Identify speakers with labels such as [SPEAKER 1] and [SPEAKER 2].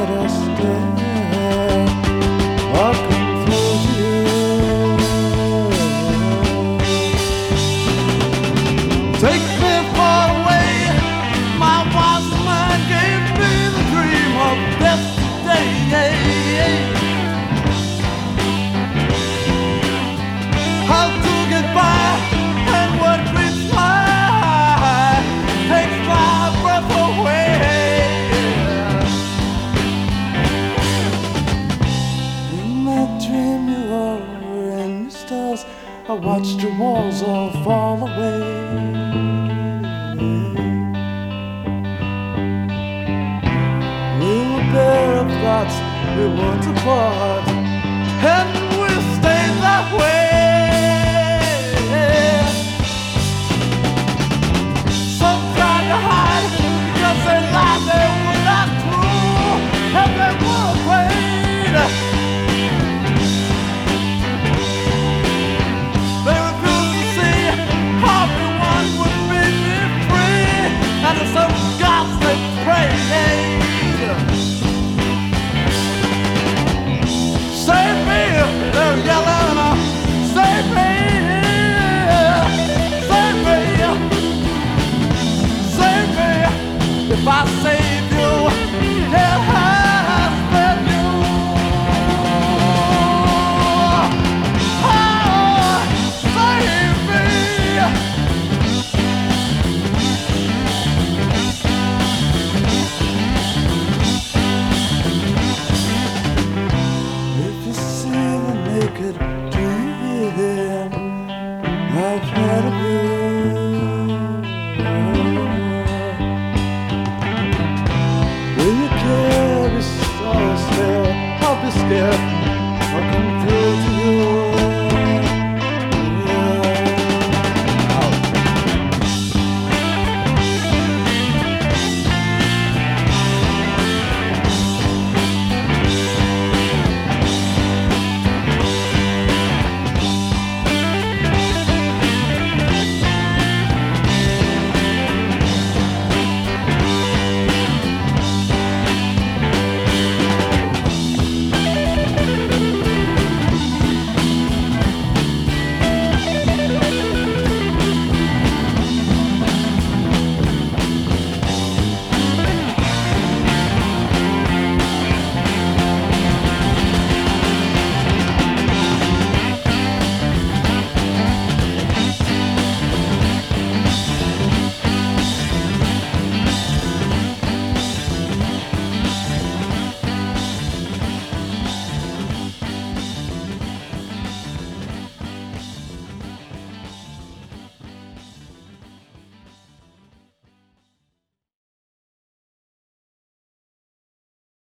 [SPEAKER 1] I stay or confuse you. Take me far away. My wise mind gave me the dream of yesterday. How to get by and what meets my eye takes my breath away. In my dream you were in the stars. I watched the walls all fall away. We were bare of thoughts, we weren't apart. And